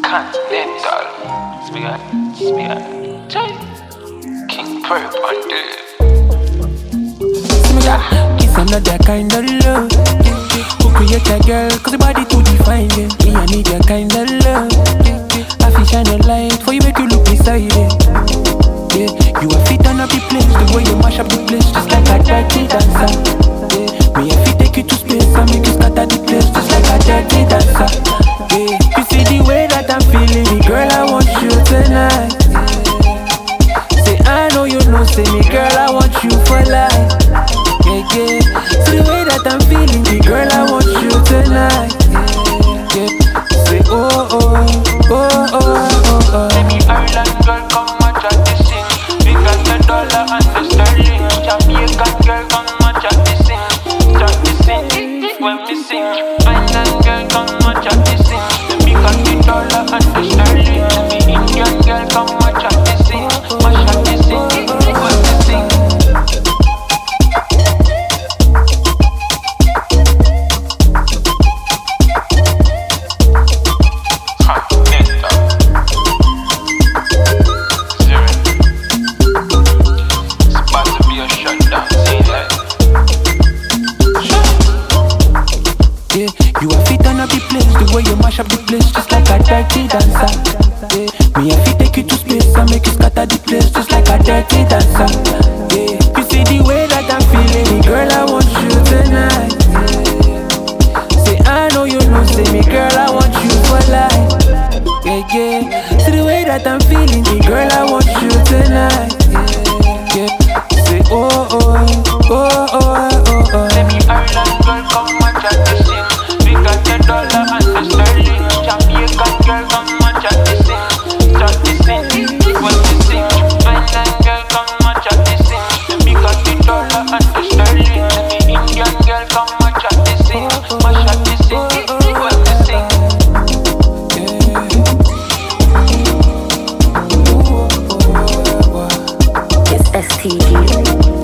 Continental. Spear. King Perp on the. It's another kind of love. Who create a girl? Cause the body too defined. Me, I need your kind of love. I feel shine a light for you, make you look beside it. Yeah, you are fit on up the place. The way you mash up the place, just like a dirty dancer. Yeah, me, I fit take you to space and make you scatter the place, just like a dirty dancer. Yeah, you see the way that I'm feeling, me, girl, I want you tonight. Say, I know you know, say me, girl, I want you for life. Yeah. So the way that I'm feeling, the girl, I want you tonight. Yeah. Say oh. Let me Ireland girl come match at the scene. We got the dollar and the sterling. Jamaican girl come match at the scene. Chat the scene when we sing. Ireland girl come match at the scene. We got the dollar and the sterling. The Indian girl come match at the scene. Match at the scene when we sing. Yeah, you are fit on up the place, the way you mash up the place, just like a dirty dancer. Yeah, me I fit take you to space and make you scatter the place, just like a dirty dancer. Yeah, you see the way that I'm feeling, girl, I want you tonight. Yeah. Say I know you know, say me, girl, I want you for life. Yeah. See the way that I'm feeling, girl, I want you tonight. Yeah. Say oh. Let me Ireland girl come match at the scene. We got the dollar and the sterling. Jamaican girl come match at the scene. Chat the scene when we sing. Ireland girl come match at the scene. We got the dollar and the sterling. The Indian girl come match at the scene. Match at the scene when we sing. It's STG.